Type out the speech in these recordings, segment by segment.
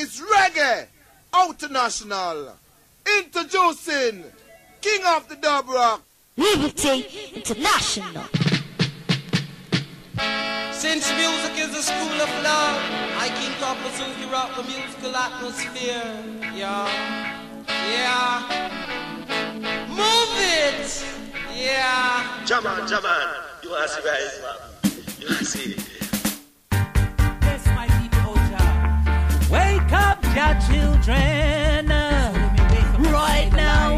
It's Reggae International. Introducing King of the Dub Rock, Liberty International. Since music is a school of love, I King Papa Suki rock the musical atmosphere. Yeah, yeah. Move it. Yeah. Jaman. You want to see guys, man? You want to see? Yes, my people, Jah. Wake up, your children. Right now.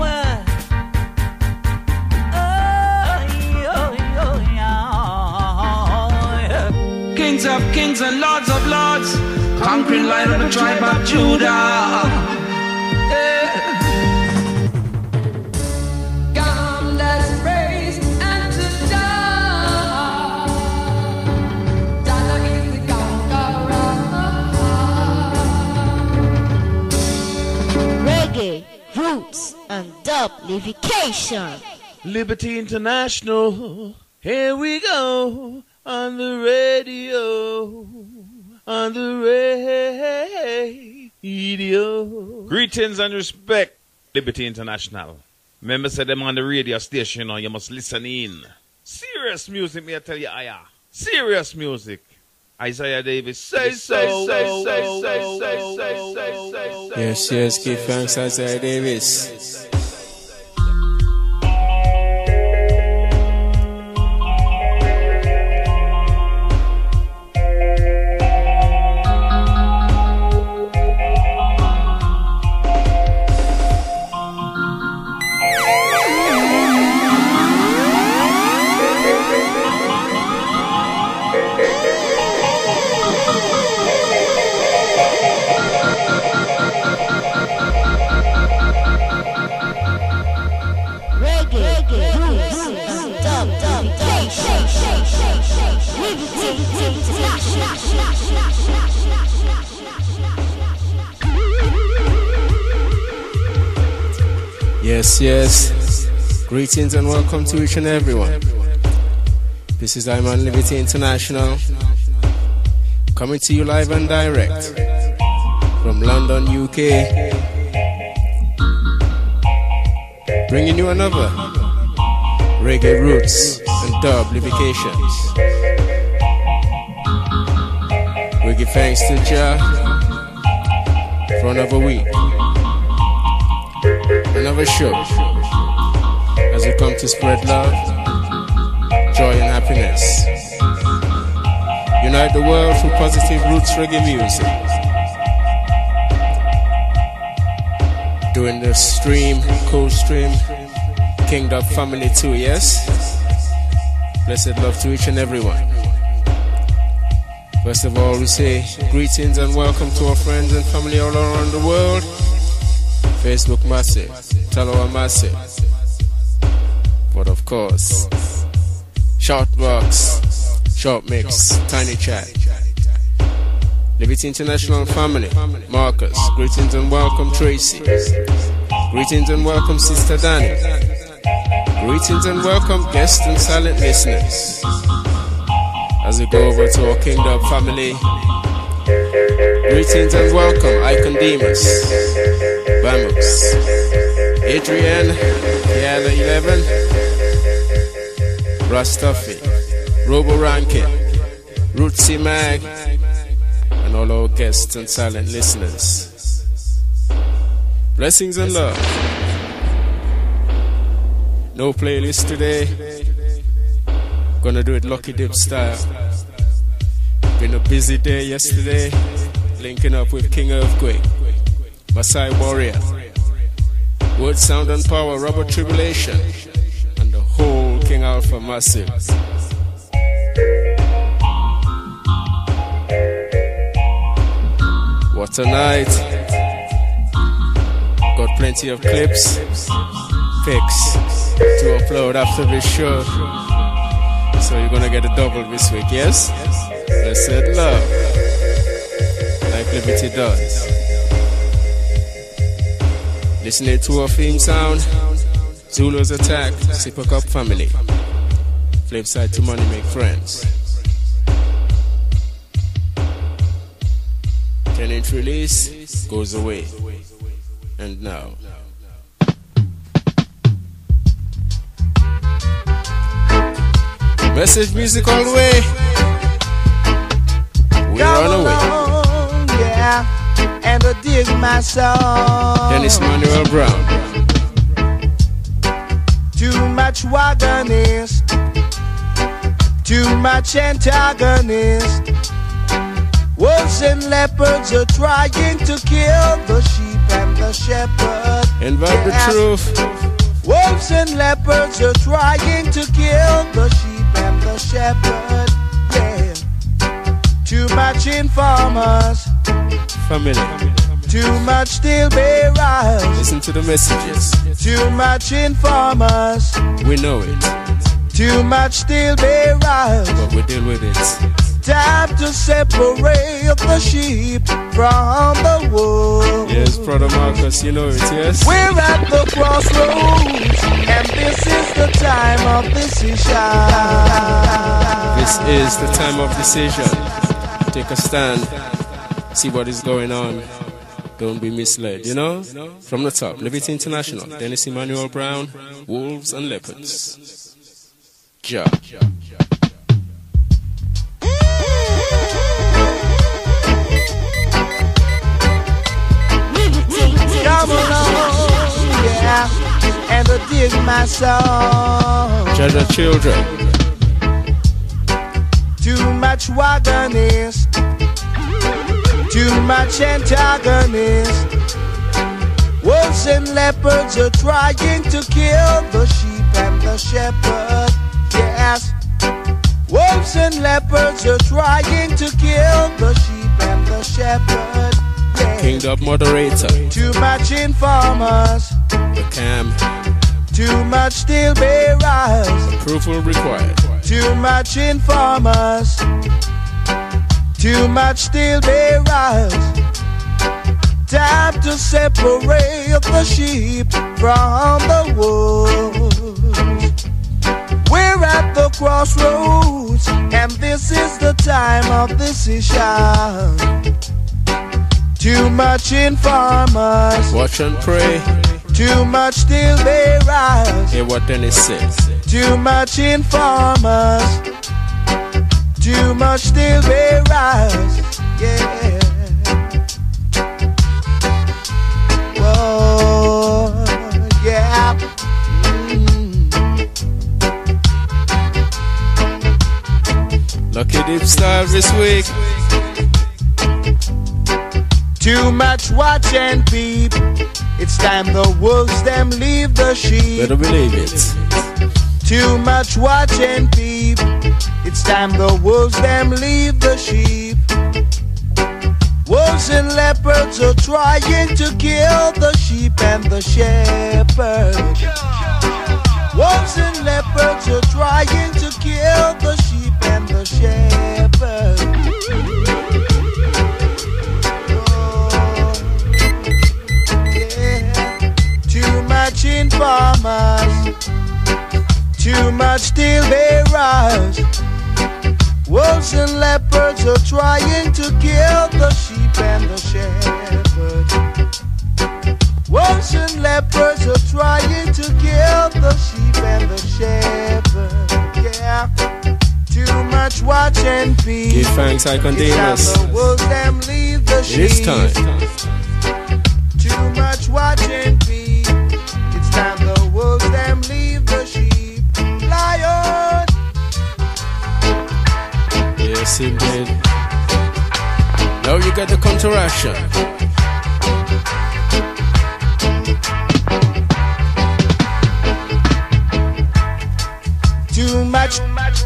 Kings of kings and lords of lords, conquering Lion of the tribe of Judah. Come, let's praise and to die. Dana is the conqueror. Reggae, roots, and dublification. Liberty International, here we go. On the radio, on the radio. Greetings and respect, Liberty International. Remember, said them on the radio station, you know, you must listen in. Serious music, me I tell you, Aya. Serious music. Isaiah Davis, say so. Yes, give thanks, Isaiah Davis. Yes. Greetings and welcome to each and everyone. This is I'm on Liberty International, coming to you live and direct from London, UK, bringing you another reggae roots and dublifications. We give thanks to Jah for another week, another show, as we come to spread love, joy and happiness. Unite the world through positive roots reggae music. Doing the stream, co-stream, King Dub family too, yes? Blessed love to each and everyone. First of all, we say greetings and welcome to our friends and family all around the world. Facebook massive, Talawa massive, but of course, Shoutbox, Short Mix, Tiny Chat, Liberty International family, Marcus, greetings and welcome Tracy, greetings and welcome Sister Danny, greetings and welcome guests and silent listeners. As we go over to our Kingdom family, greetings and welcome Icon Demas, Bamux, Adrian, Kiala 11, Rastafi, Robo Rankin, Rootsy Mag, and all our guests and silent listeners. Blessings and love. No playlist today. Gonna do it Lucky Dip style. Been a busy day yesterday, linking up with King Earthquake, Masai Warrior, Word Sound and Power, Robert Tribulation, and the whole King Alpha Massive. What a night. Got plenty of clips, pics to upload after this show. So you're gonna get a double this week, yes? Blessed love, like Liberty does. Listening to our theme sound, Zulu's Attack, Sipper Cup Family. Flipside to Money Make Friends. 10-inch release goes away. And now. Message music all the way. We're on the way. Yeah, and I dig my song. Dennis Manuel Brown. Too much wagonist, too much antagonist. Wolves and leopards are trying to kill the sheep and the shepherd. Invite the truth. Wolves and leopards are trying to kill the sheep and the shepherd. Yeah. Too much informers. Family. Too much steel bearers. Listen to the messages. Too much informers. We know it. Too much steel bearers. But we deal with it. Time to separate the sheep from the wolves. Yes, Brother Marcus, you know it, yes? We're at the crossroads, and this is the time of decision. This is the time of decision. Take a stand. See what is going on. Don't be misled, you know? From the top, Liberty International, Dennis Emmanuel Brown, Wolves and Leopards. Ja. Come along, yeah, and I dig my song. Jaja children. Too much wagonist, too much antagonist. Wolves and leopards are trying to kill the sheep and the shepherd. Yes, wolves and leopards are trying to kill the sheep and the shepherd. Yeah. King Dub moderator. Too much informers. The Cam. Too much steel bearers. Approval required. Too much informers. Too much steel bearers. Time to separate the sheep from the wolves. We're at the crossroads, and this is the time of decision. Too much informers. Watch and pray. Too much steel bearers. Hear what Dennis says. Too much informers. Too much steel bearers. Yeah. Whoa, yeah. Lucky Dip style this week. Too much watch and peep. It's time the wolves them leave the sheep. Better believe it. Too much watch and peep. It's time the wolves them leave the sheep. Wolves and leopards are trying to kill the sheep and the shepherd. Wolves and leopards are trying to kill the sheep and the shepherd. Too much informers, too much steel bearers. Wolves and leopards are trying to kill the sheep and the shepherd. Wolves and leopards are trying to kill the sheep and the shepherd. Yeah, too much watch and peace. Give thanks, I condemn us. The wolves them leave the sheep. It is time. Too much watch and peace. It's time the wolves them leave the sheep. Lion. Yes, indeed. Now you got the counteraction. Too much.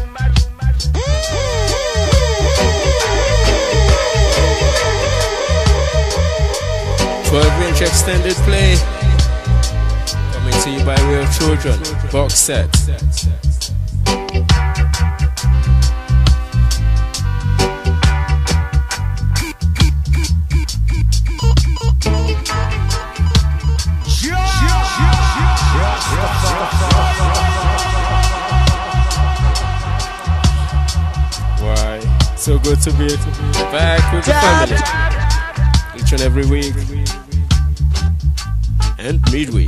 12-inch extended play. Coming to you by Real Children. Box set. Why? So good to be back with the family. every week and midweek.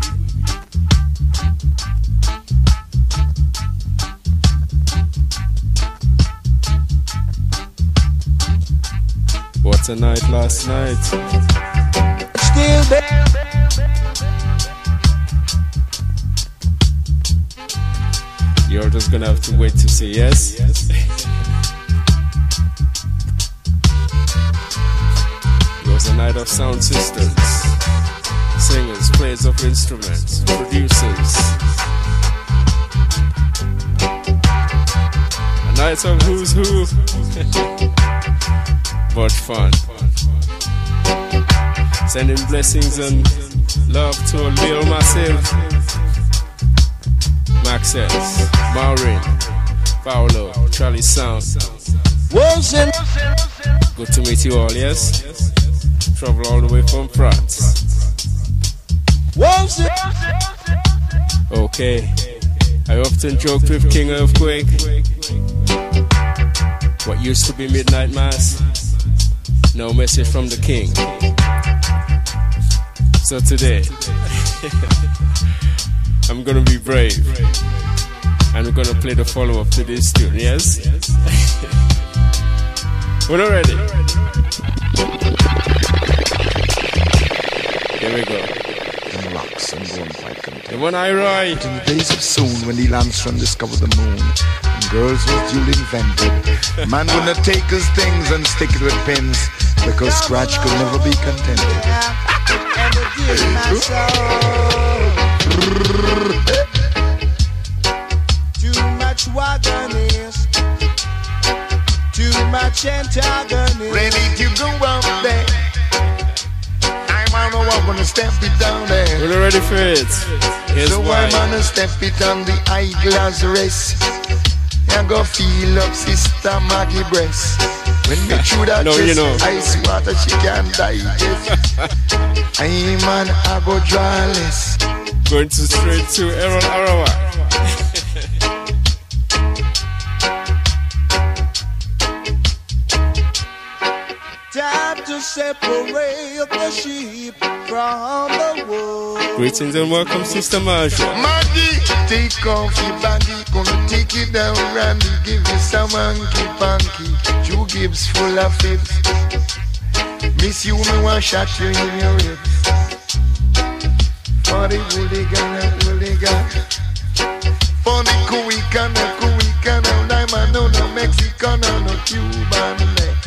What a night last night. Still there. You're just gonna have to wait to see, yes? It was a night of sound systems, singers, players of instruments, producers. A night of who's who. But fun. Sending blessings and love to a Lil Massive, Maxes, Maureen, Paolo, Charlie Sound. Wilson. Good to meet you all, yes? Travel all the way from France. Wilson. Okay. I often joked with King Earthquake. What used to be Midnight Mass, no message from the King. So today, I'm gonna be brave, and we're gonna play the follow-up to this tune, yes? We're not ready. Here we go. And rocks and bonfire content. The one I write. In the days of soon, when Neil Armstrong discovered the moon, and girls was duly invented, man would not take his things and stick it with pins, because scratch could never be contented. Too much wagonist, too much antagonist. Ready to go out there. I'm gonna step it down there. We're ready for it. Here's so why. I'm gonna step it on the eyeglass rest. I'm gonna feel up Sister Maggie breast. When me chew that No, chest, you know. ice water she can digest. I'm I go drawless. Going to straight to Aaron Arawak. Time to separate the sheep from the wolf. Greetings and welcome, Sister Marshall. Maggie, take off your baggy, gonna take you down, Randy, give you some hanky panky. Two Gibbs full of it. Miss you, me want shot you in your ribs. For the hooligan. For the Cuican, no Mexican, no Cuban.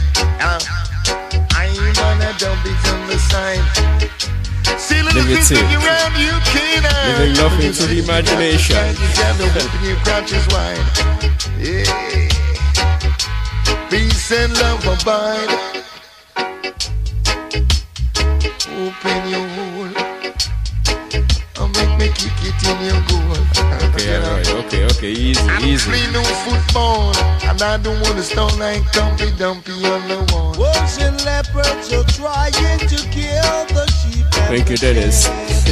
I'm gonna dump it on the side. See little things looking around you, canine. Leaving nothing to the imagination. Your crotches wide. Yeah. Peace and love abide. Open your hole. Or make me kick it in your goal. Okay, alright, okay, easy. Play no football, and I don't want to stone like Dumpy on the wall. Wolves and leopards are trying to kill the sheep. Thank you, Dennis.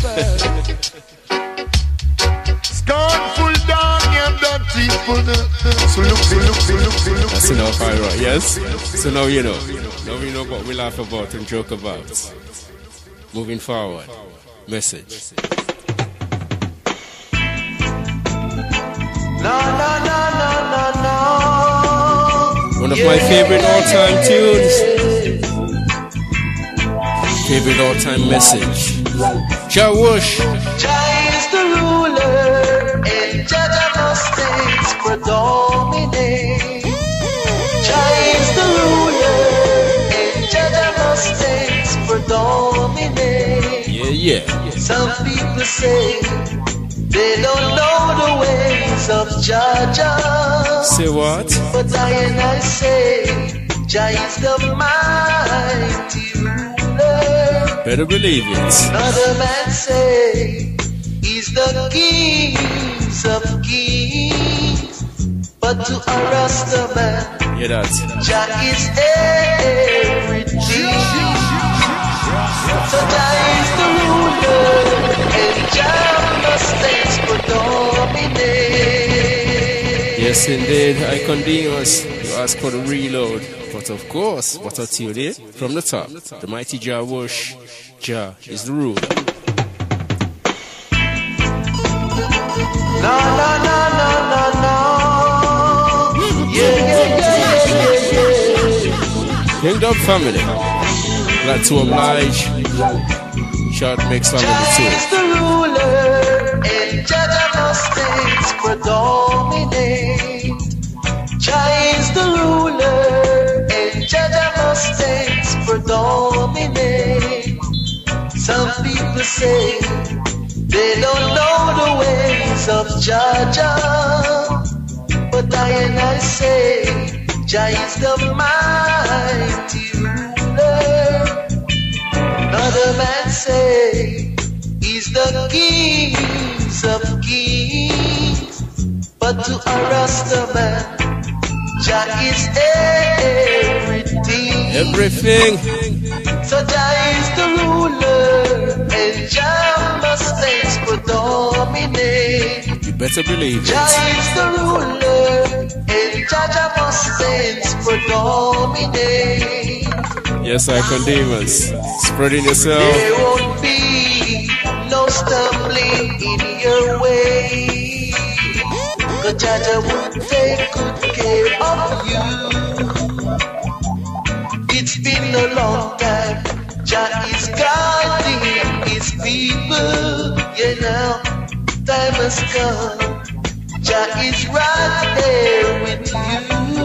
Scornful dog, you dirty so look. That's enough, alright, yes? So now you know. Now we know what we laugh about and joke about. Moving forward. Message. No. One of my favorite all-time tunes. Favorite all-time message. Jawush. Jah is the ruler, and judge of the states predominate. Jah is the ruler, and judge of the states predominate. Yeah. Some people say they don't know the ways of Jah. Say what? But I say, Jah is the mighty ruler. Better believe it. Another man say, he's the kings of kings. But to a Rasta man, Yeah, that. Jah is everything. So Jah is the ruler, and Jah must predominate. Yes, indeed. I condemn us. You ask for the reload. But of course, what I tell you, from the top, the mighty Jah Wush, Jah is the rule. No, no, no, no, no, no. Kingdom family, glad to oblige. Short mix on the Jah is the ruler, and Jah must things predominate. Jah is the ruler, and Jah must things predominate. Some people say they don't know the ways of Jah, but I say Jah is the mighty ruler. Another man say he's the kings of kings, but to a Rasta man, Jah is everything. So Jah is the ruler, and Jah must things predominate. You better believe it. Jah is the ruler, and Jah must things predominate. Yes, Icon Demons, spreading yourself. There won't be no stumbling in your way, 'cause Jah will take good care of you. It's been a long time, Jah is guiding his people. Yeah, now time has come, Jah is right there with you.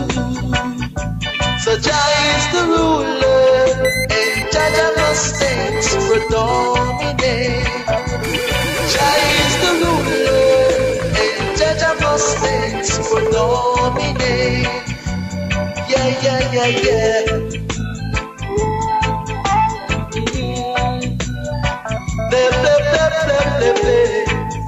So Jah is the ruler, and Jah must things predominate. Jah is the ruler, and Jah must things predominate. Yeah, yeah, yeah, yeah. Blip, blip, blip, blip, blip, blip.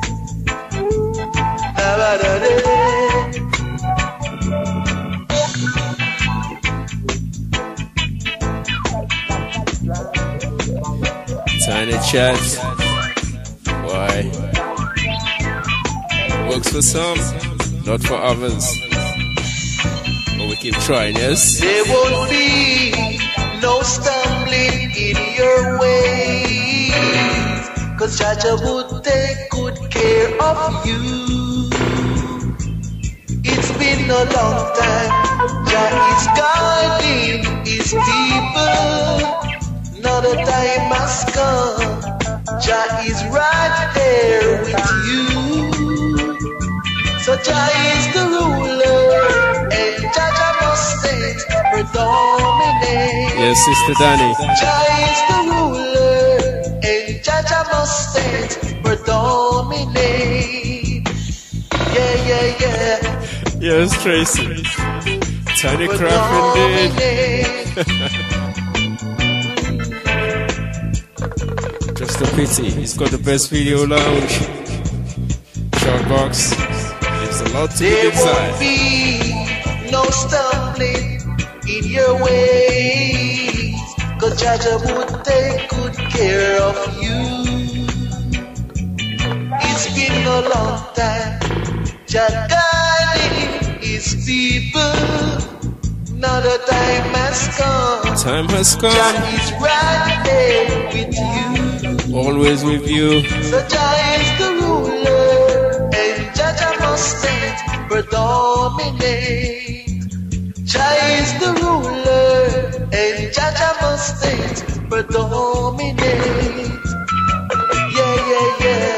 Tiny chat. Why? Works for some, not for others. But we keep trying, yes? There won't be no stumbling in your way, 'cause Jah would take good care of you. It's been a long time, Jah is guiding his people. Now the time has come, Jah is right there with you. So Jah is the ruler, and Jah must things predominate. Yes, Sister Danny. Jah is the ruler, and Jah must things predominate. Yeah, yeah, yeah. Yes, Tracy. Tiny craft indeed. Just a pity, he's got the best video lounge. Short box. There's a lot to be There inside. won't be no stumbling in your ways, 'cause Jah would take good care of you. It's been a long time, Jah guiding his people. Now the time has come. Time has come. Jah is right there with you. Always with you. So Jah is the ruler, and Jah must things predominate. Jah is the ruler, and Jah must things predominate. Yeah, yeah, yeah.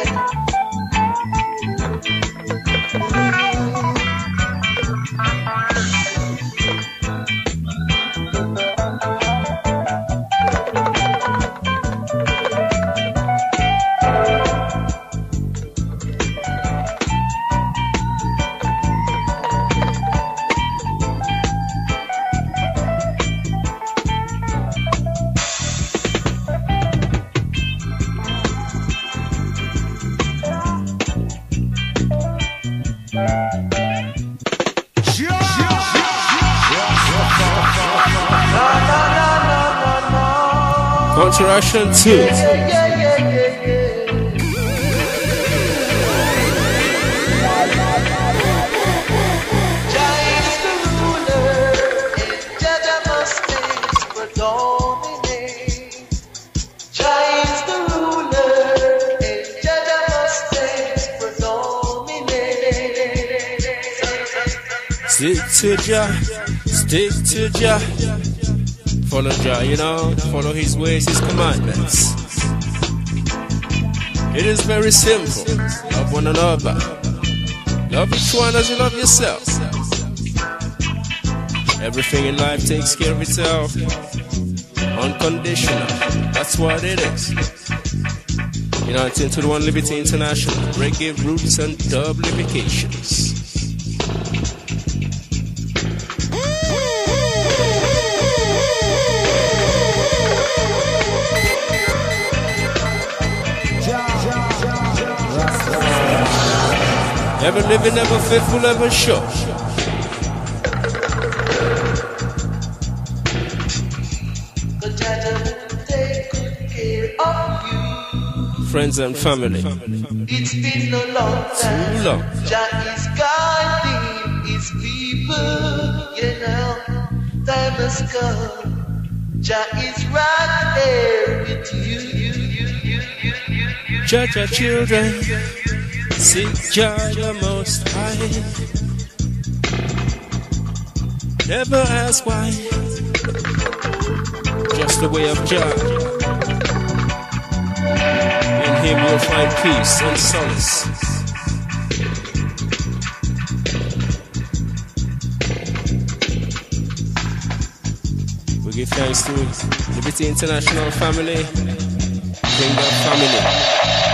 Counteraction 2. Stick to Jah, stick to Jah. Follow Jah, you know, follow His ways, His commandments. It is very simple. Love one another. Love each one as you love yourself. Everything in life takes care of itself. Unconditional. That's what it is. You know, it's into the One Liberty International. Reggae roots and dub livications. Ever living, ever faithful, ever sure. Friends and family. It's been a long time. Too long. Jah is guiding His people. You know, time has come. Jah is right there with you. Jah, Jah children, seek Jah the Most High. Never ask why. Just the way of Jah. In Him you'll find peace and solace. We give thanks to Liberty International family, Kingdom family.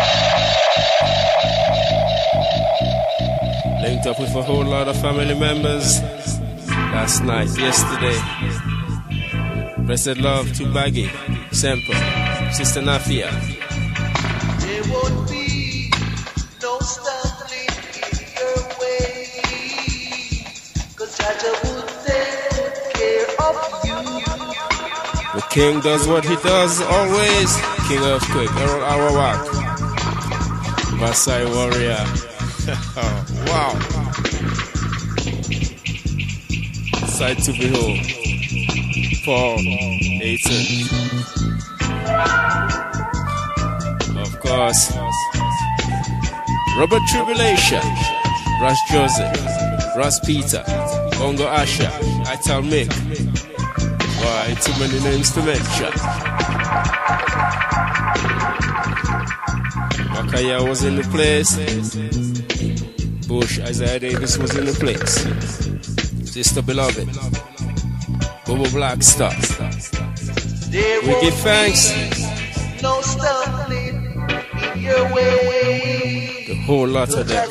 Linked up with a whole lot of family members last night, yesterday. Blessed love to Baggy, Semper, Sister Nafia. There won't be no stumbling in your way, 'cause Jah would take good care of you. The King does what He does always. King Earthquake, Errol Arawak, Masai Warrior. Wow. Sight to behold. Paul Ayton. Of course. Robert Tribulation. Rush Joseph. Russ Peter. Bongo Asha. Ital Mick. Why, too many names to mention. Makaya was in the place. Bush, Isaiah Davis was in the place. Sister Beloved, Bobo Blackstar. We give thanks. No stumbling in your way. The whole lot of them.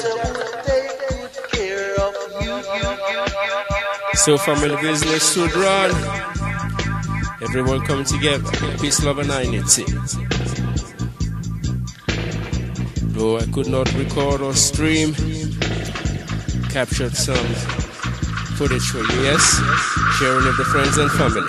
So family business should run. Everyone come together. Peace, love, and unity. Though I could not record or stream, captured some footage for you, yes? Sharing with the friends and family.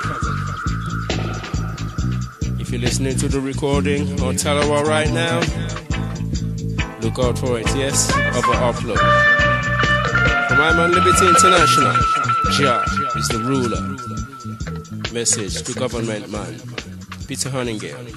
If you're listening to the recording on Talawa right now, look out for it, yes? Of an upload. From I'm on Liberty International, Jah is the ruler. Message to government man, Peter Huntingale.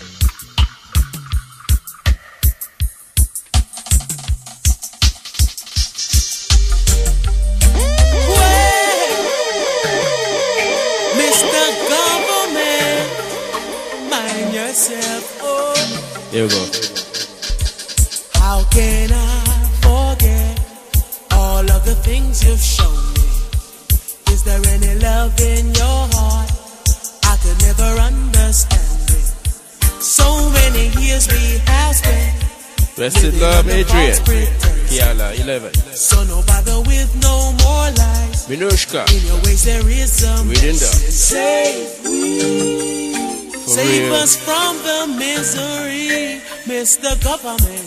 There we go. How can I forget all of the things you've shown me? Is there any love in your heart? I could never understand it. So many years we have spent. Blessed love, Adrian. Kiala, 11. So no bother with no more lies. Minushka. In your ways there is some message. Save me. Save us from the misery, Mr. Government.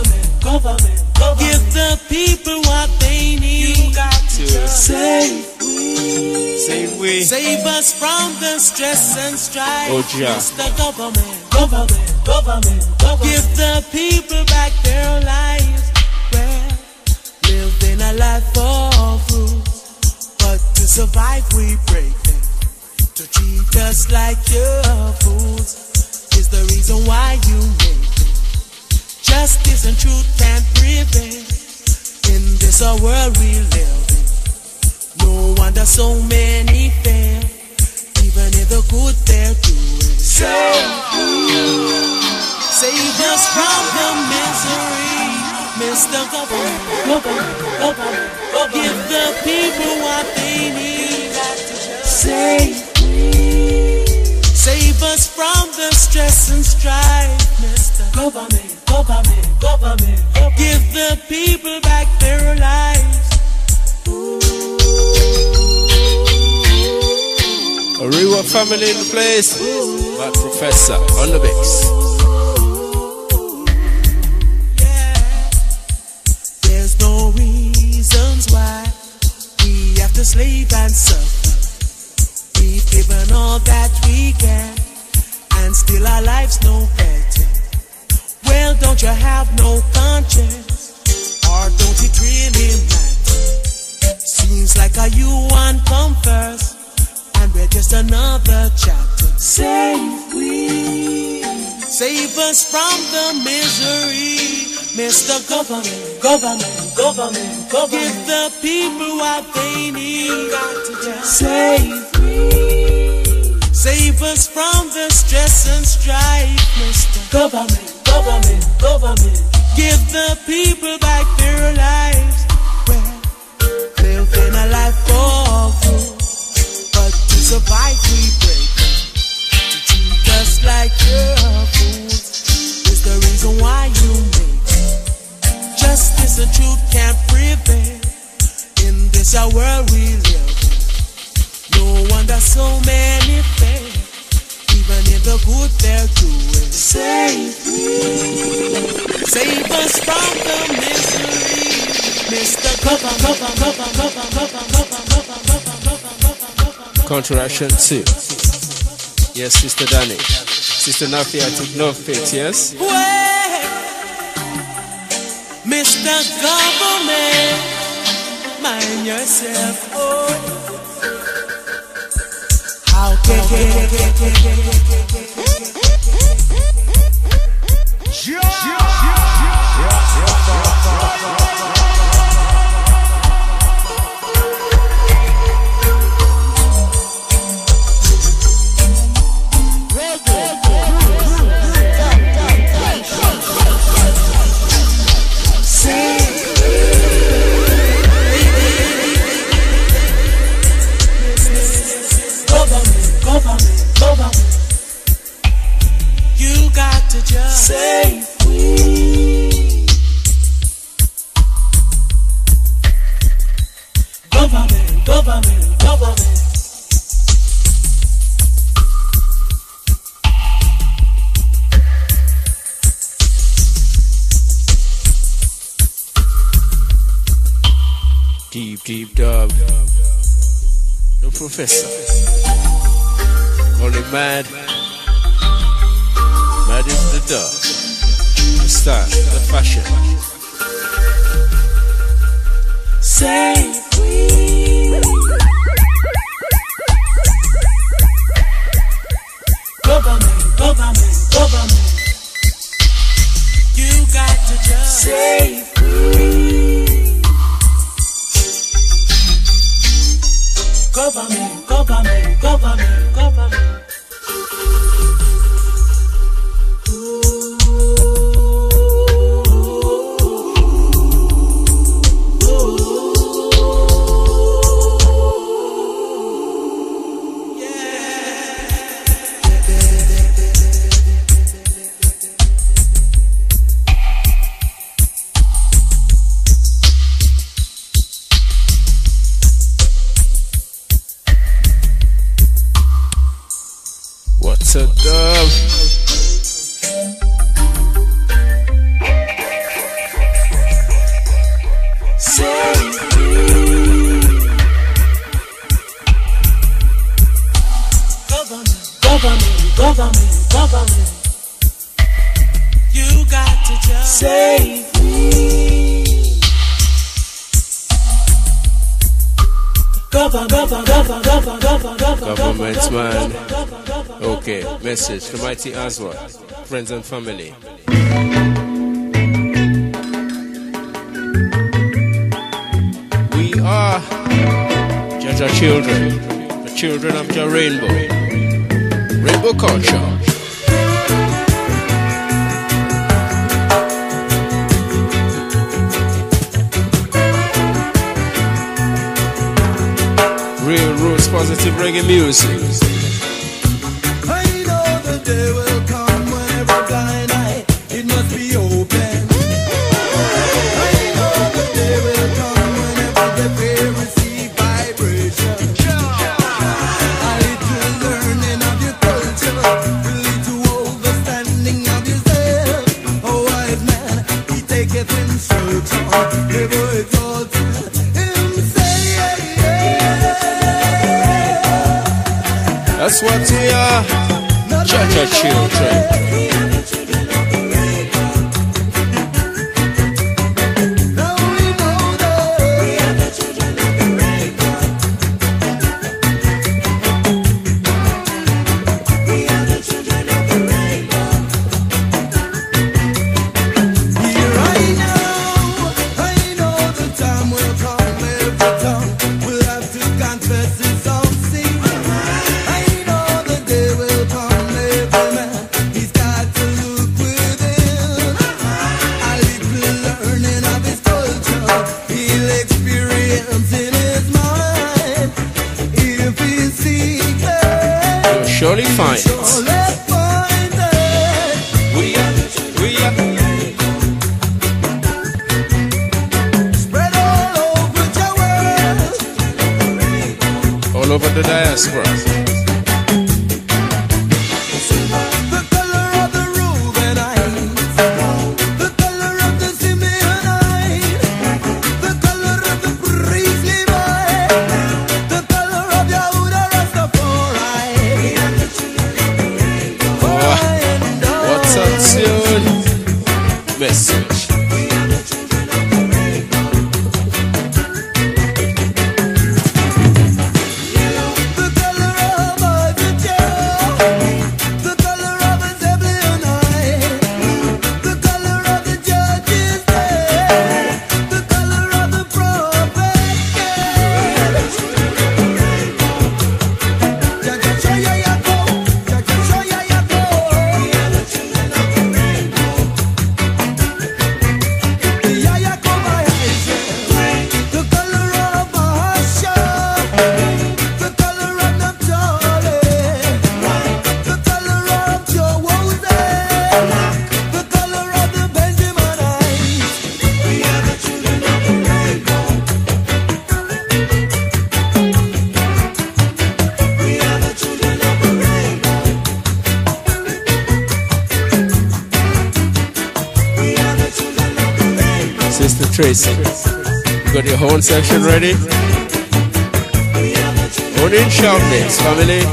Give the people what they need. You got to save we. Save us from the stress and strife, Mr. Government. Give the people back their lives. Well, living a life for fruits, but to survive we break them. To treat us like your fools is the reason why you make it. Justice and truth can't prevail in this world we live in. wonder so many fail, even if the good they're doing. Save us from the misery, Mr. Government. Give the people what they need. Save us from the stress and strife, Mr. Government. Give the people back their lives. A real family in the place. Mad Professor on the mix. There's no reasons why we have to slave and suffer. We've given all that we can, and still our lives no better. Well, don't you have no conscience, or don't it really matter? Seems like you want come first, and we're just another chapter. Save us from the misery, Mr. Government. Give the people what they need. Save us from the stress and strife, Mr. Government. Give the people back their lives. Well, living a life for good, but to survive we break. To treat us like your fools is the reason why you make justice and truth can't prevail in this our world we live in. No wonder so many fail, even if the good they're doing. Save us from the misery, Mr. Government. Counteraction 2. Yes, Sister Danny. Sister Nafi, I took no fit, yes? Wait, Mr. Government, mind yourself. Oh, how can you got to just say government. Deep dub. The Professor. Only mad. Mad is the dub. The style, the fashion. Say government. You got to just say government. What's a dub? Government. You got to just save me. Government man. Okay, message to Mighty Aswa, friends and family. We are That's our children, the children of your rainbow culture. Real roots, positive reggae music. I know the day will come when every blind eye it must be open. I know the day will come whenever the fear receive vibration. A little learning of your culture will lead to understanding of yourself. A wise man, he taketh instruction, never exalts himself. That's what we are, Cha-Cha children. Surely find it. We are. Spread all over the world. All over the diaspora. The color of the Reubenites, the color of the Simeonites, the color of the priest Levi, the color of Yehuda Rastafari. What's up, soon? Message. The color of Isaac, the color of the Zebulonite, the color of the judges, the color of the prophets. The color of Mahasha, the color of Naphtali, the color of Joseph, the color of the Benjaminites. We are the children of the rainbow. We are the children of the rainbow. We are the children of the rainbow. Sister Tracy, you got your whole section ready? On in shout mix, family.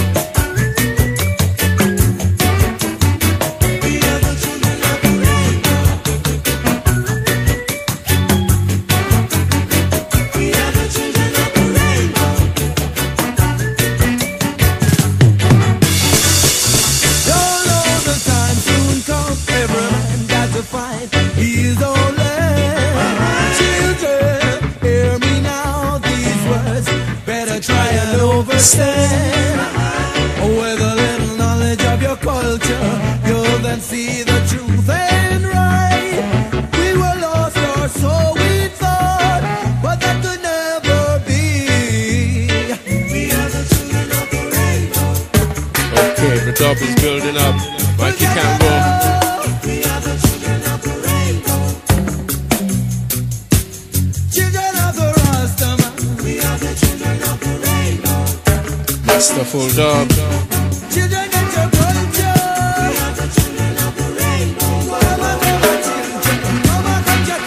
Don't know the time soon come. Every man got to find his own land. Children, hear me now. These words better try and understand. With a little knowledge of your culture, you'll then see the truth and right. We were lost or so we thought, but that could never be. We are the children of the rainbow. Okay, the top is building up. Mikey Campbell. We are the children of the rainbow. Children of the Rastaman. We are the children of the rainbow. Master Full Dog. Children get your culture. We are the children of the rainbow. Come on, children. Come on, children.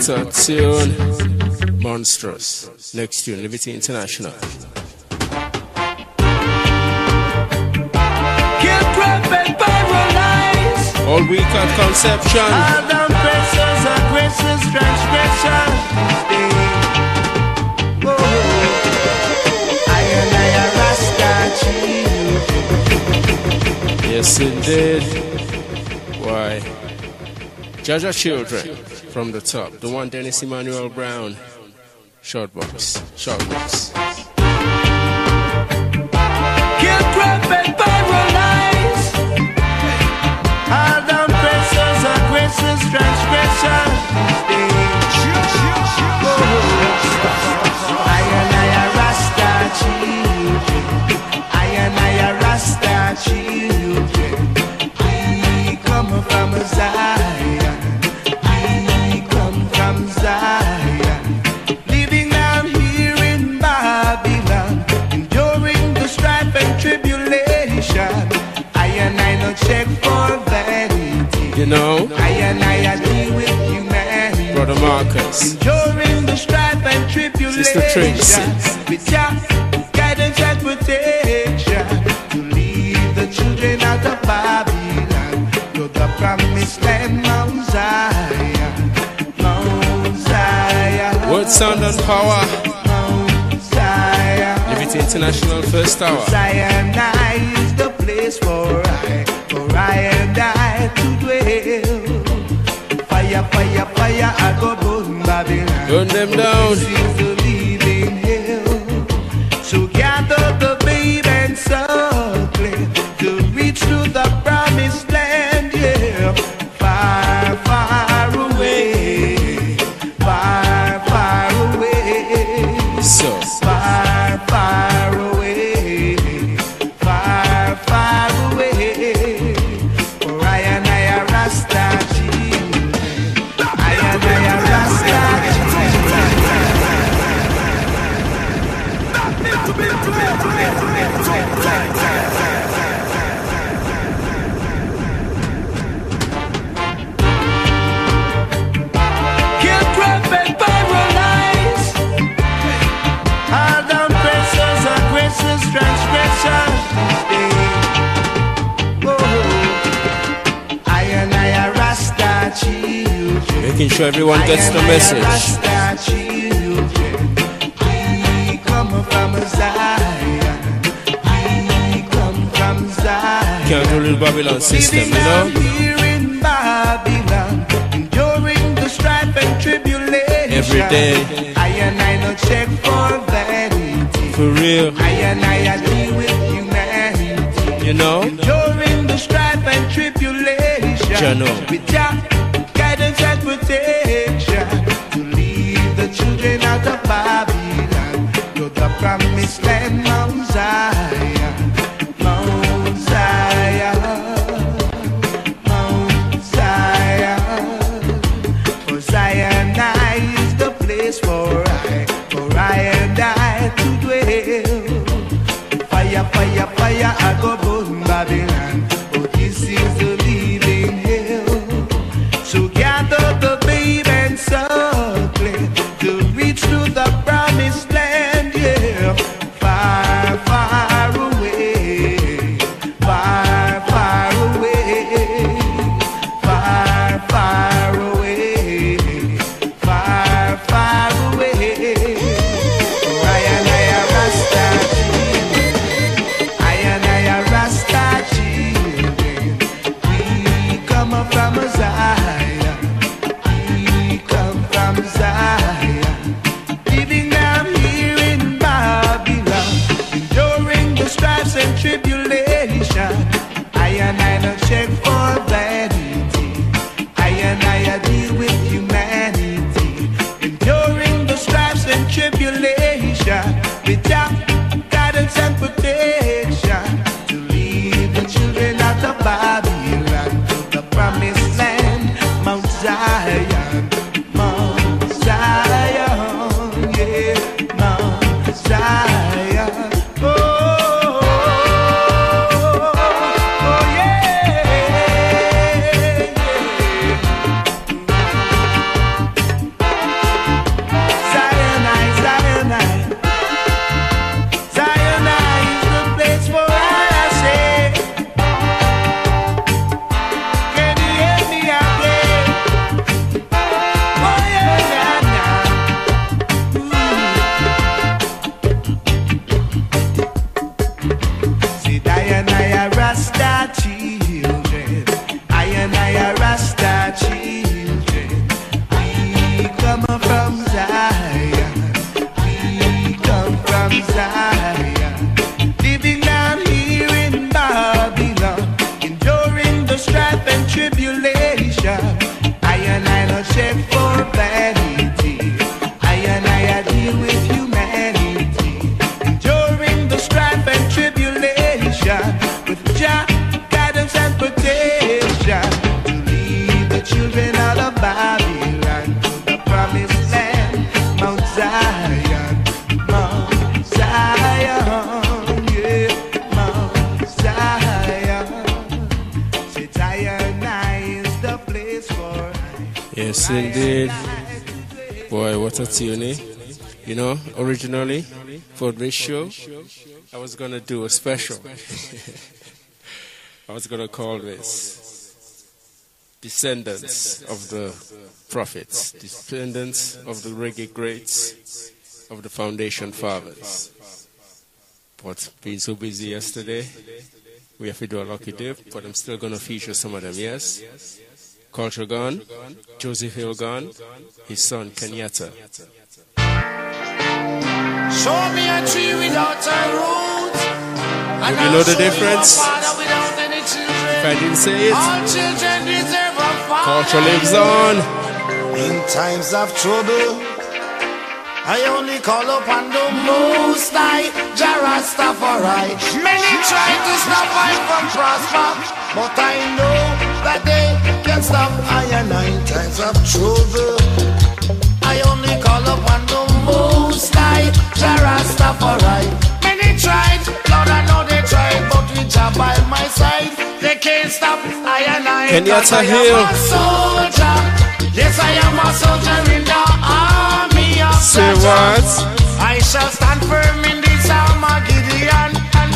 Water tune. Monstrous. Next tune, Liberty International. All week at Conception. All down pressures, aggressors, transgressions. I Rasta. Yes, indeed. Why? Jaja Children from the top. The one Dennis Emmanuel Brown. Shortbox. Shortbox. Kill, crop, and paralyze. All down pressures, aggressors, transgressions. I Rasta children. I Rasta children. We come from Zion. We come from Zion. Living down here in Babylon, enduring the strife and tribulation. I no check for vanity. You know, I deal with humanity. Brother Marcus. Enduring the strife and tribulation. Sister Tracy. With your guidance and protection to lead the children out of Babylon to the promised land, Mount Zion. Mount Zion. Word, sound, and power. Mount Zion. Liberty International first hour. Zion is the place for I and I to dwell. Fire, fire, fire, I go burn Babylon. Burn them down. This is the living hell. So gather the babe and suckling to reach to the promised land, yeah. Far, far away. Far, far away. So far, far away. Far, far away. For I Rasta children. I Rasta kill, crop, and paralyze. All down pressures, aggressors, transgressions. I Rasta children. making sure everyone gets the message. Rasta children. We come from Zion. We come from Zion. Can't do little Babylon system, you know? Here in Babylon, enduring the strife and tribulation. Every day. I no check for vanity. For real. I deal with humanity. You know? Enduring the strife and tribulation. Jano. With your guidance and protection to lead the children out of Babylon to the promised land, Mount Zion. Mount Zion. Mount Zion. For Zion is the place for I and I to dwell. Fire, fire, fire, I go burn Babylon. Oh, this is the living hell. So gather the babe and suckling to reach to the promised land, yeah. Far, far away. Far, far away. Far, far away. Far, far away. I Rasta children. I Rasta children. We Yes, indeed. Boy, what a tune, eh? You know, originally, for this show, I was going to do a special. I was going to call this Descendants of the Prophets, Descendants of the Reggae Greats, of the Foundation Fathers. But being so busy yesterday, we have to do a lucky dip, but I'm still going to feature some of them, yes? Culture gone, Joseph Hill gone, his son Kenyatta. Show me a tree without a root. And you know the difference? If I didn't say it, all children deserve a father. culture lives on. In times of trouble, I only call upon the Most High, Jah Rastafari. Many try to stop I from prosper, but I know that they can stop I and I in times of trouble. I only call upon the Most High, Jah Rastafari. Many tried, Lord I know they tried, but with Jah by my side, they can't stop I and I. Kenyatta Hill. I am a soldier. Yes, I am a soldier in the army of Say what? I shall stand firm in this Armageddon.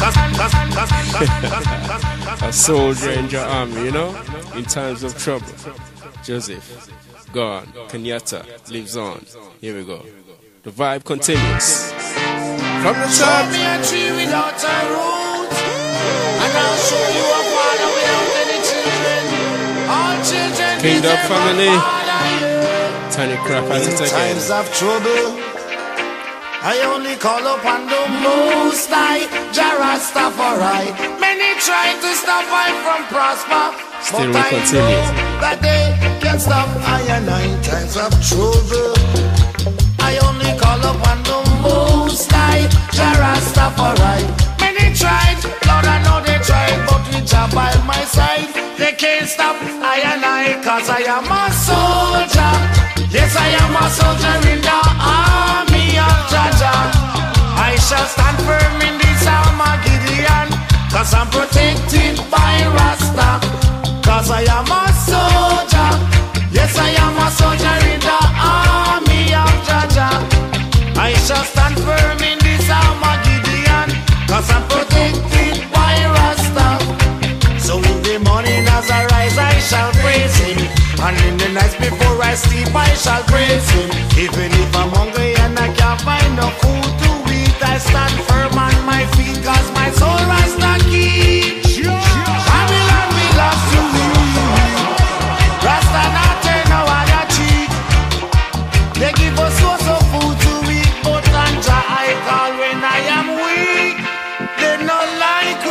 A soldier in your army, you know? In times of trouble. Joseph, gone. Kenyatta lives on. Here we go. The vibe continues. From the Show top. me a tree without a root, and I'll show you a father without any children. All children Kingdom deserve a family. father, yeah. Tiny crap at In it again. times of trouble, I only call upon the Most High, Jah Rastafari. Many try to stop I from prosper, Still we but I continue. know that they can stop I and I in times of trouble. I only call upon the Most High, Jah Rastafari. Many tried, Lord I know they tried, but with Jah by my side, they can't stop I and I, cause I am a soldier. Yes, I am a soldier in the army of Jah. I shall stand firm in this Armageddon, cause I'm protected by Rasta. Cause I am a soldier. Yes, I am a soldier in the army of Jah. I shall stand firm in this Armageddon, cause I'm protected by Rasta. So in the morning as I rise, I shall praise him, and in the nights before I sleep, I shall praise him. Even if I'm hungry and I can't find no food to eat, I stand firm on my feet, cause my soul Rasta keeps. Babylon belongs to me. Rasta not turn no other cheek. They give us lots of food to eat, but ganja I call when I am weak. They not like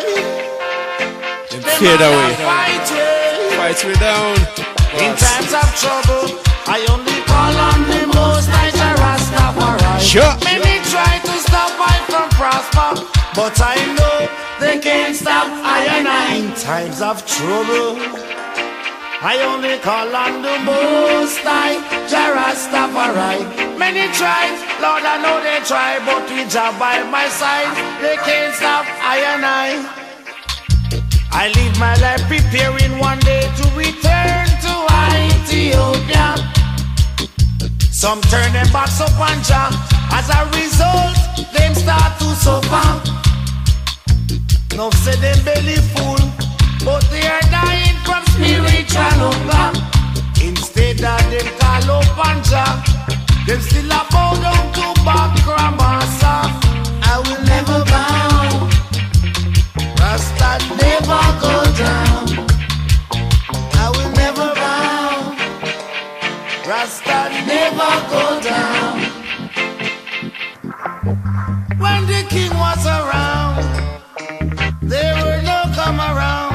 we. Fade away. Fight we. Fight me down. In times of trouble, I only call on the Most High, Jah Rastafari. Sure. Many try to stop I from prosper, but I know they can't stop I and I in times of trouble. I only call on the Most High, Jah Rastafari. Many tried, Lord I know they try, but with Jah by my side, they can't stop I and I live my life preparing one day to return to Ethiopia. Some turn their backs up on Jah. As a result, them start to suffer. No say them belly full, but they are dying from spiritual hunger. Instead of them call up on Jah, them still a bow down to Bakramasa. I will never bow. Rasta never go down. I will never bow. Rasta never go down. When the king was around, there were no come around.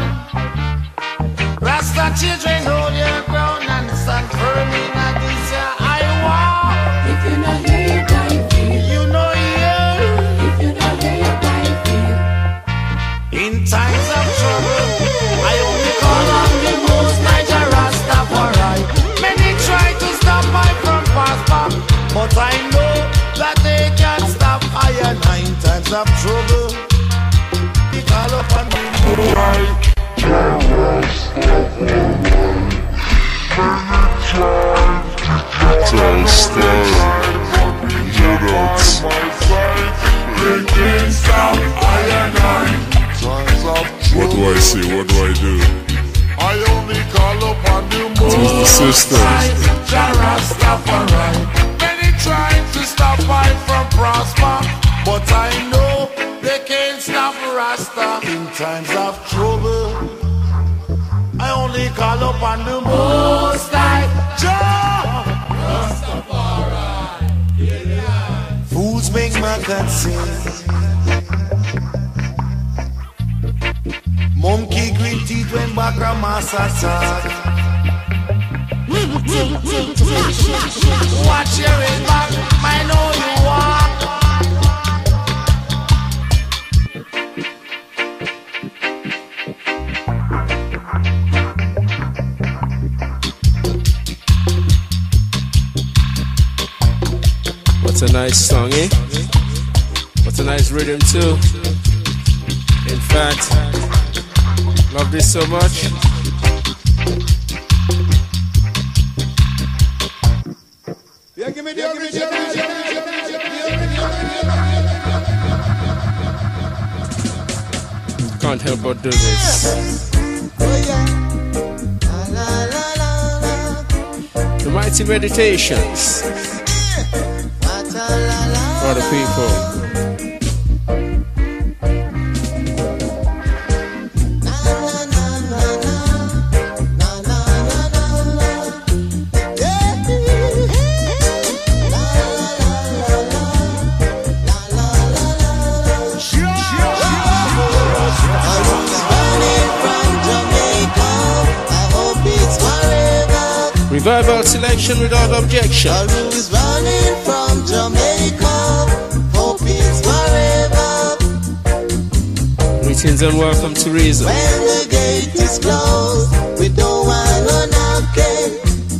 Rasta children hold your ground and stand firm in a this I walk. If you not hear by fear, you know here. If you not hear by fear. In times of trouble, I only call on the Most High, Jah Rastafari. Many try to stop I from prosper, but I know that they can't stop I and I in times of trouble. We call upon the Most High, Jah Rastafari. What do I say? What do I do? I only call upon the It is the sisters. Many trying to stop I from prosper, but I know they can't stop Rasta. In times of trouble, I only call upon the Most High Jah. Fools make my God sing. Monkey green teeth when Bakra Massa talk. Watch your back, I know you walk. What a nice song, eh? What a nice rhythm too. In fact, love this so much. Yeah, give me the original. Can't help but do this. The Mighty Meditations for the people. Revival selection without objection. Always running from Jamaica, hope it's forever. Greetings and welcome to Reason. When the gate is closed, we don't want no knocking.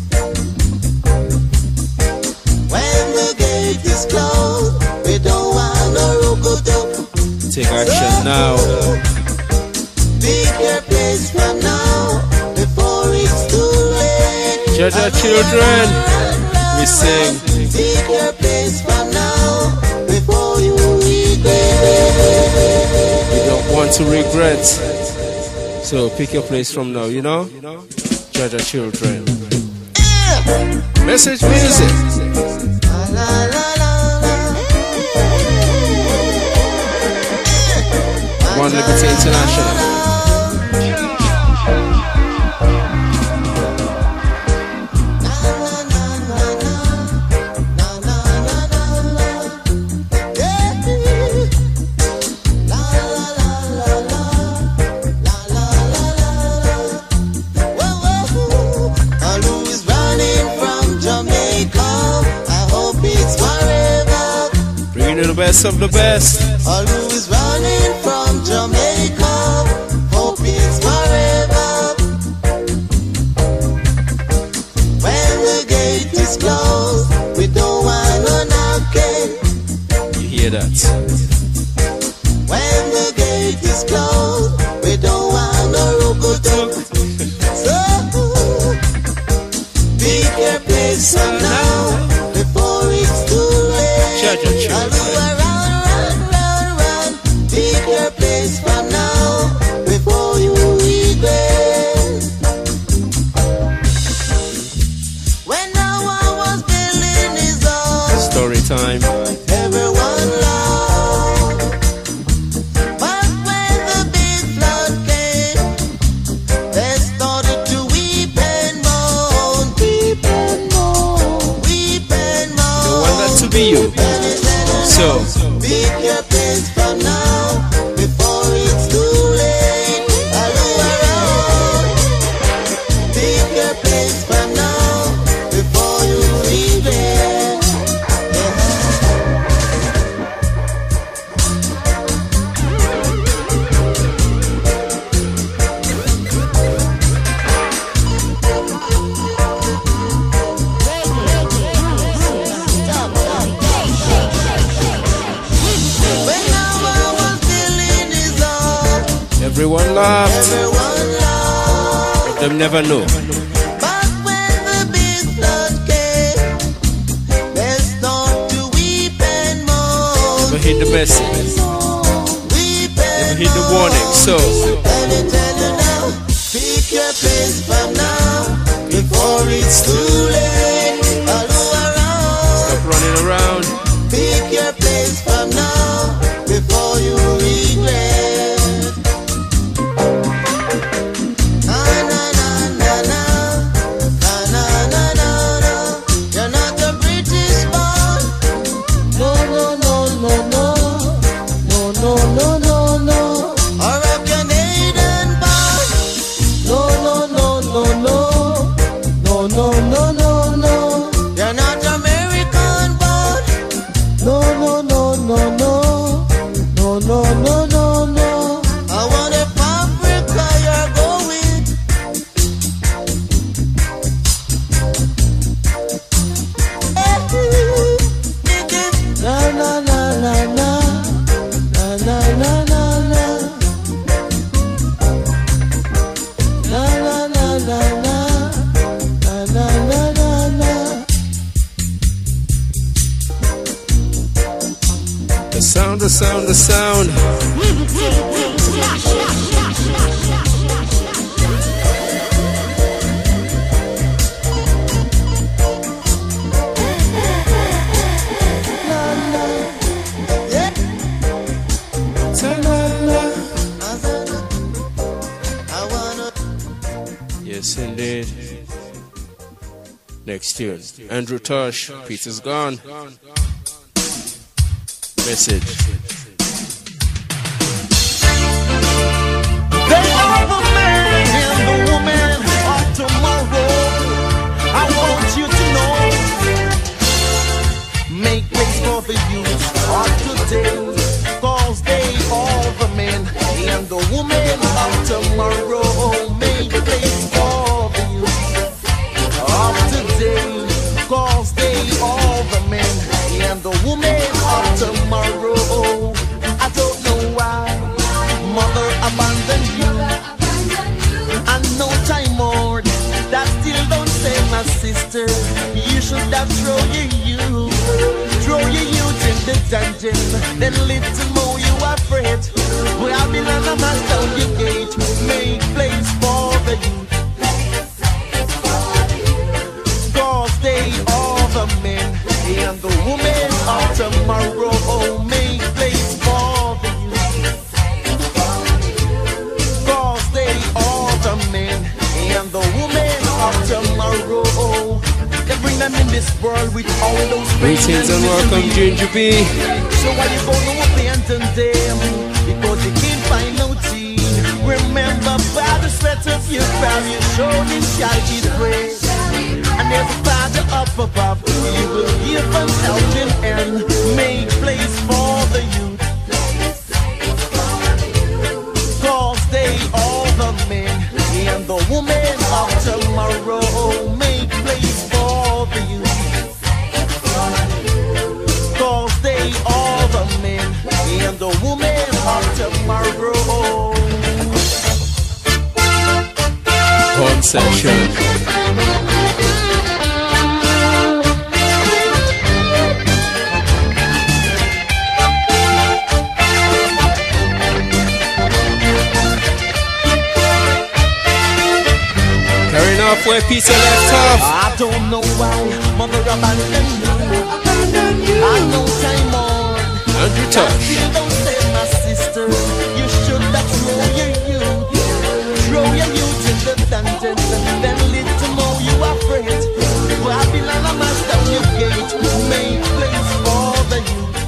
When the gate is closed, we don't want no rukutu. Take action now. Pick your place from now, before it's too late. Jaja children, we sing. Take your place from now, before you regret. You don't want to regret. So pick your place from now, you know? Jaja children. Message music. One Liberty International. The best of the best. Always running from Jamaica, hope it's forever. When the gate is closed, we don't want no knocking. You hear that? When the gate is closed, we don't want no rukutuk. So, pick your place from now, before it's too late. Pick your place from now, before you regret. When no one was building his own, story time. Everyone loved. But when the big flood came, they started to weep and moan, weep and moan, weep and moan. Don't want that to be you. So pick your place from now, before it's too late. Pick your place from now, before you regret. everyone laughed, but them never know. But when the big hit the message. Never hit the warning. So let me tell you now, pick your place from now before it's too late. Stop running around. Pick your place from now before you regret. You're not a British born. No. Or a Canadian born. No. You're not American born. No. I want a Africa you're going. The sound. Yes, indeed. Next tune. Andrew Tosh, Peter's Gone. Message. They are the man and the woman of tomorrow. I want you to know. Make place for the youth of today, 'cause they are the men and the woman of tomorrow. Make place for the youth of today, 'cause they are the men and the woman of tomorrow. I don't know why mother abandoned you, and no time more. That still don't say, my sister, you should have throw your youth in the dungeon. Then little more you are afraid. We have been on a man down your gate. Make place for the youth, 'cause they are the men and the women of tomorrow. Make place for the youth, 'cause they are the men and the women of tomorrow. They bring them in this world with all those pain Greetings and welcome, Ginger B. So why you gonna abandon them? Because you can't find no tea. Remember, by the sweat of your brow, you surely shall eat bread. And there's a Father up above, He will give us helping and make place for the youth, 'cause they are the men and the women of tomorrow. Make place for the youth, 'cause they are the men and the women of tomorrow. One section. Carrying off where Peter left off. I don't know why mother abandoned you. I know time on. Andrew Tosh. Don't say, my sister, you should have throw your youth in the dungeon. Then little more you are afraid. Babylon a mass down your gate. Make place for the youth,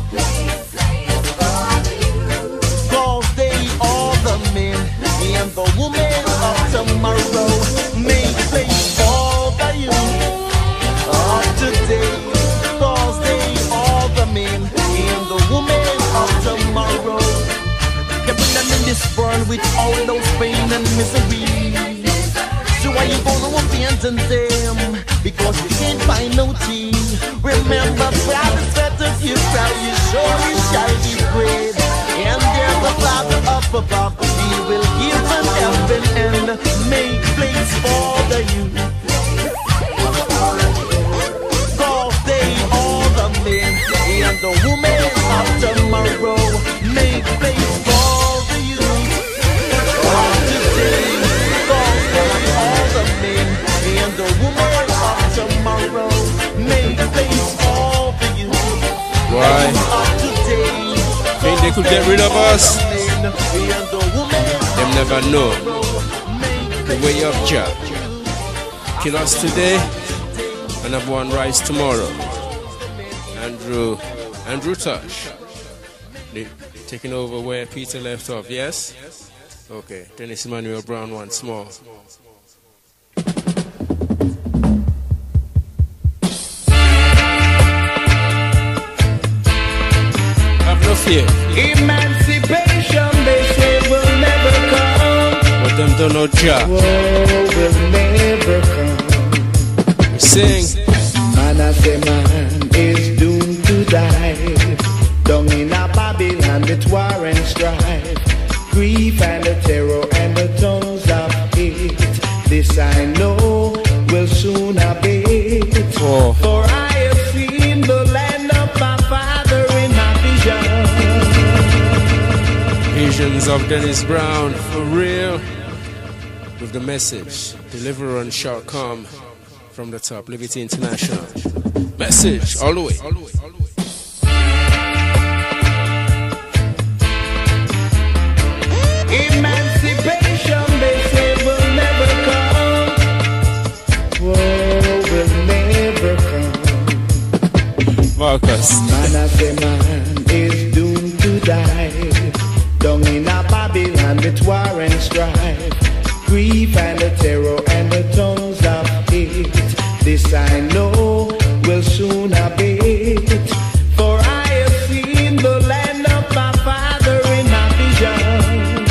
'cause they are the men and the women of tomorrow. Make place for the youth of today, 'cause they are the men and the women of tomorrow. They bring them in this world with all those pain and misery. So why you gonna abandon them? Because you can't find no tea. Remember, by the sweat of your brow, you surely shall be bread. And there's a Father up above, He will give them heaven and make place for the youth, 'cause they are the men and the women of tomorrow. could get rid of us, them never know the way of Jah. Kill us today and have one rise tomorrow. Andrew Tosh, taking over where Peter left off, yes? Okay, Dennis Emmanuel Brown once more. Have no fear. Emancipation, they say, will never come. But them don't know Jah. Will never come. We sing. Man, I say, man is doomed to die. Down in a Babylon with war and strife, grief and the terror and the tongues of hate. This I know will soon abate. Oh. For I have seen the land of my father in my vision. Visions of Dennis Brown, for real. With the message, deliverance shall come from the top. Liberty International. Message, all the way. Emancipation, they say, will never come. Whoa, will never come. Marcus. Man, I say, man is doomed to die. Down in a Babylon with war and strife, grief and the terror and the tongues of hate. This I know will soon abate. For I have seen the land of my father in my visions.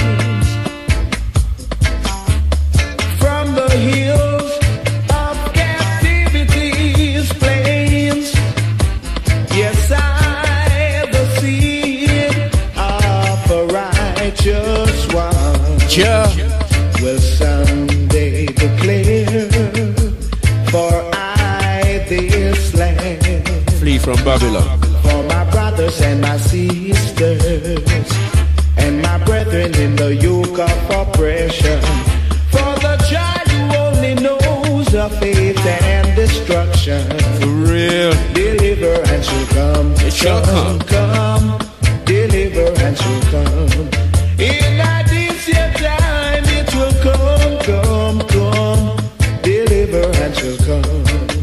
From the hills of captivity's plains, yes, I the seed of a righteous one. Jah will someday declare, for I this land. Flee from Babylon. For my brothers and my sisters, and my brethren in the yoke of oppression. For the child who only knows of fate and destruction. For real. Deliverance will come. It shall come. Deliverance will come. In this year time it will come. Deliverance will come.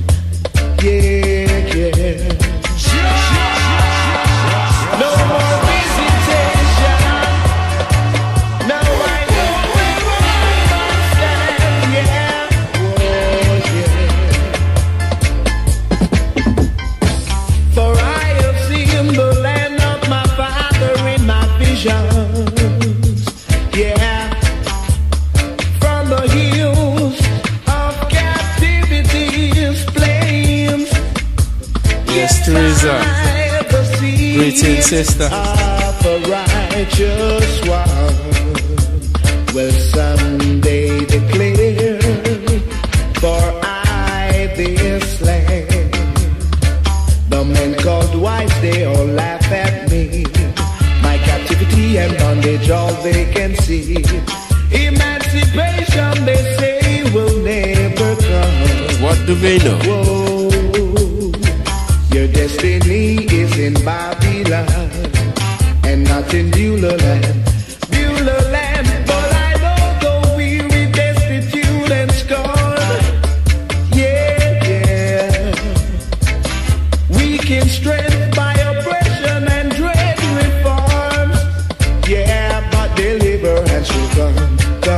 Yeah. No more visitation. Now I know where I stand. Yeah. For I have seen the land of my father in my visions. Yeah. From the hills of captivity's plains. Yes, Teresa. Greetings, sister. Of a righteous one will someday declare, for I this land. The men called wives, they all laugh at me. My captivity and bondage, all they can see. Emancipation, they say, will never come. What do they know? Whoa, your destiny is in Babylon and not in Beulah land. Beulah land, but I know the weary, destitute and scorned. Yeah. Weak in strength by oppression and dread reforms. Yeah, but deliverance will come.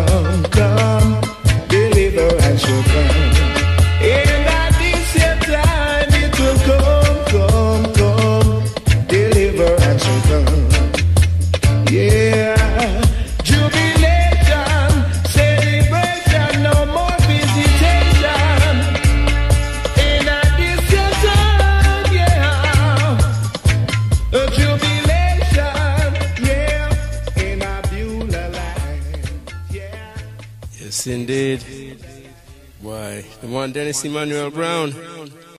Deliverance will come. In that this year time it will come. Deliverance will come. Yeah. Jubilation, celebration, no more visitation. In that this year time, yeah. A jubilation, yeah. In a Beulah land, yeah. Yes, indeed. Why? The one Dennis Emmanuel Brown.